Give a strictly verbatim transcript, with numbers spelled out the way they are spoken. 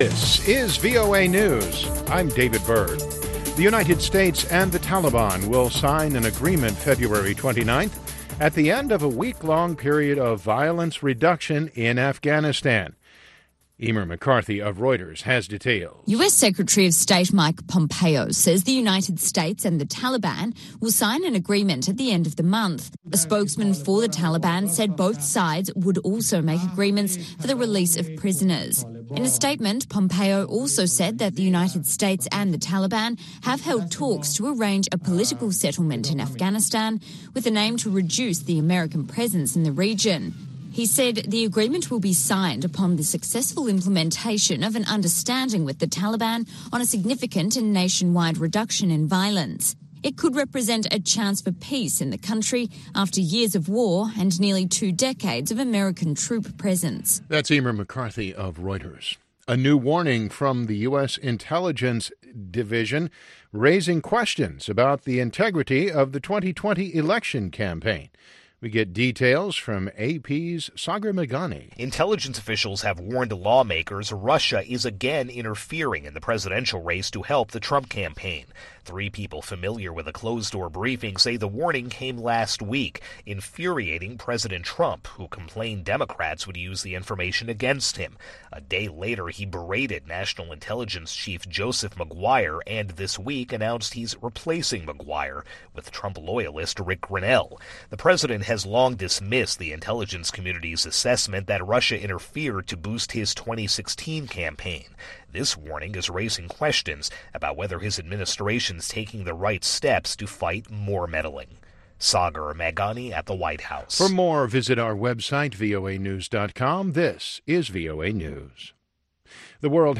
This is V O A News. I'm David Byrd. The United States and the Taliban will sign an agreement February twenty-ninth at the end of a week-long period of violence reduction in Afghanistan. Emer McCarthy of Reuters has details. U S. Secretary of State Mike Pompeo says the United States and the Taliban will sign an agreement at the end of the month. A spokesman for the Taliban said both sides would also make agreements for the release of prisoners. In a statement, Pompeo also said that the United States and the Taliban have held talks to arrange a political settlement in Afghanistan with an aim to reduce the American presence in the region. He said the agreement will be signed upon the successful implementation of an understanding with the Taliban on a significant and nationwide reduction in violence. It could represent a chance for peace in the country after years of war and nearly two decades of American troop presence. That's Emer McCarthy of Reuters. A new warning from the U S. Intelligence Division raising questions about the integrity of the twenty twenty election campaign. We get details from A P's Sagar Meghani. Intelligence officials have warned lawmakers Russia is again interfering in the presidential race to help the Trump campaign. Three people familiar with a closed-door briefing say the warning came last week, infuriating President Trump, who complained Democrats would use the information against him. A day later, he berated National Intelligence Chief Joseph Maguire and this week announced he's replacing Maguire with Trump loyalist Rick Grenell. The president has long dismissed the intelligence community's assessment that Russia interfered to boost his twenty sixteen campaign. This warning is raising questions about whether his administration is taking the right steps to fight more meddling. Sagar Meghani at the White House. For more, visit our website, V O A news dot com. This is V O A News. The World